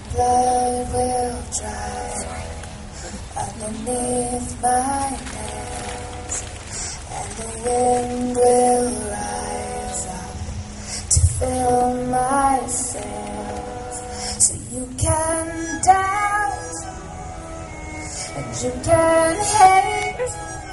blood will dry underneath my nails, and the wind will rise up to fill my sails. So you can doubt and you can hate,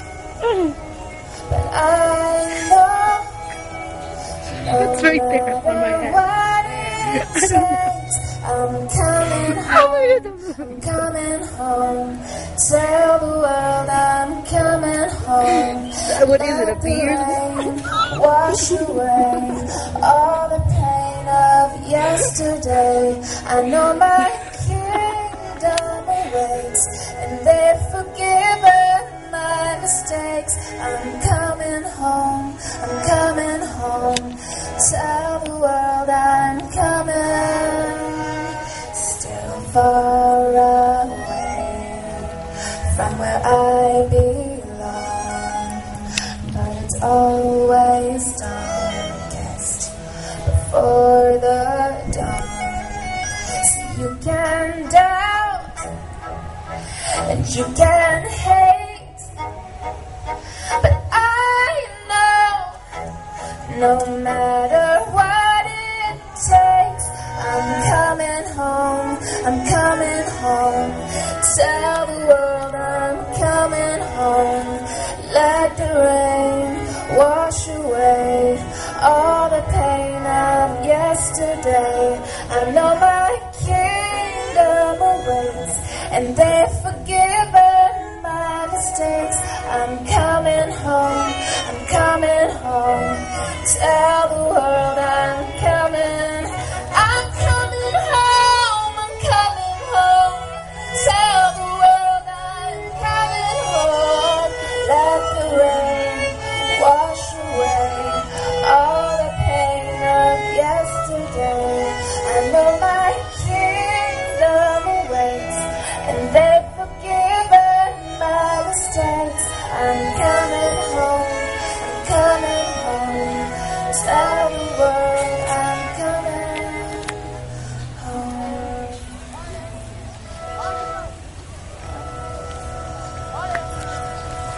but I know it's right there on my head. What it takes. I'm coming home, I'm coming home. Tell the world I'm coming home. What is it, a beard? Wash away all the pain of yesterday. I know my kingdom awaits, and they've forgiven my mistakes. I'm coming home, I'm coming home. Tell the world I'm coming. Still far away from where I belong, but it's always darkest before the dawn. So you can doubt and you can hate, but I know no matter what it takes, I'm coming home, I'm coming home. Tell the world I'm coming home. Let the rain wash away all the pain of yesterday. I know my kingdom awaits, and they've forgiven my mistakes. I'm coming home, I'm coming home. Tell